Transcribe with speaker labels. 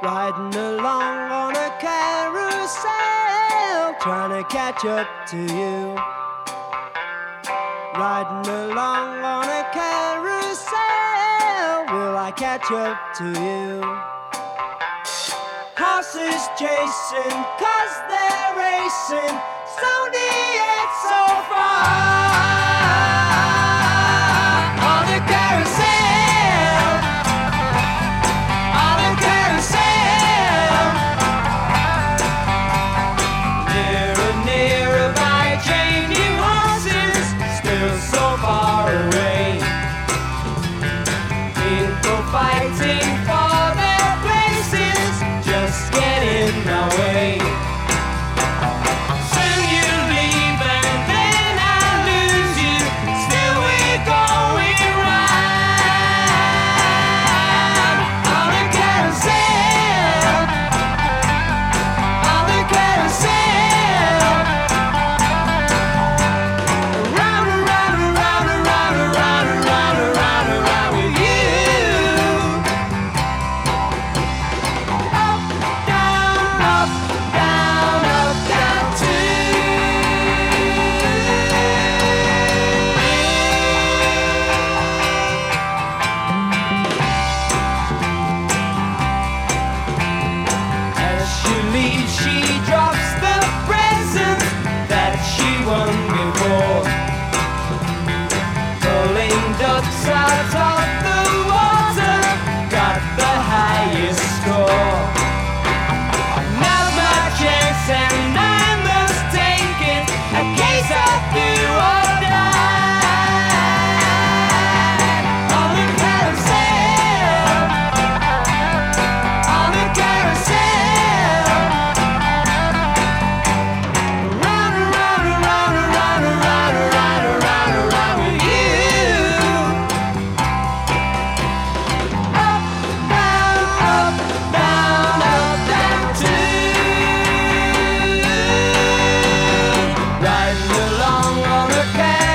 Speaker 1: Riding along on a carousel, trying to catch up to you. Riding along on a carousel, will I catch up to you? Horses chasing, 'cause they're racing, slowly yet so far. On a carousel, on a carousel. Nearer, nearer by changing horses, still so far away. People fighting for their places, just get in my way. Soon you leave and then I lose you, still we're going round. On a carousel, on a carousel. Round and round and round and round and round and round and round and round with you. Up, down, up, down, up, down too. As she leaves, she drops the presents that she won before. Pulling ducks out of the water, got the highest score. Now's my chance and I must take it, a case of do or die. On the carousel, on the carousel. Round and round and round and round and round and round and round and round with you. Up, down, up, down, up, down too. Riding along on a carousel.